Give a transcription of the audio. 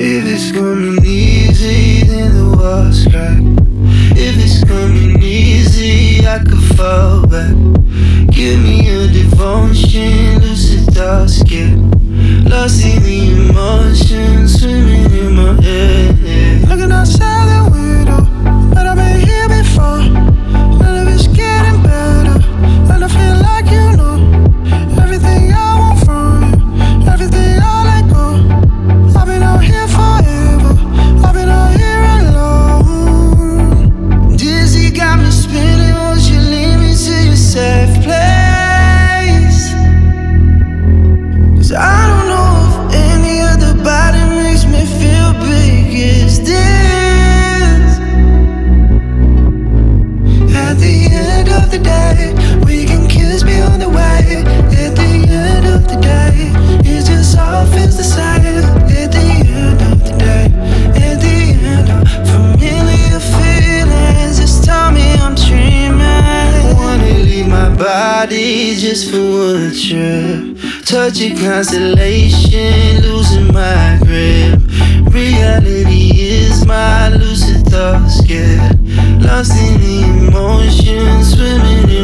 If it's coming easy, then the walls crack. If it's coming easy, I could fall back. Give me a devotion, lucid thoughts get lost in the emotions, swimming in my head. Looking outside the window, but I've been here before. None of it's getting better, and I feel like you know everything I want from you, everything I let go. I've been out here forever, I've been out here alone. Dizzy got me spinning, won't you lead me to your safe place? 'Cause I don't know if any other body makes me feel big as this. At the end of the day, we can kiss me on the way. At the end of the day, it just all feels the same. At the end of the day, at the end of familiar feelings, just tell me I'm dreaming. Wanna leave my body just for one trip. Touch a constellation, losing my grip. Reality is my lucid thoughts get lost in the emotions, swimming in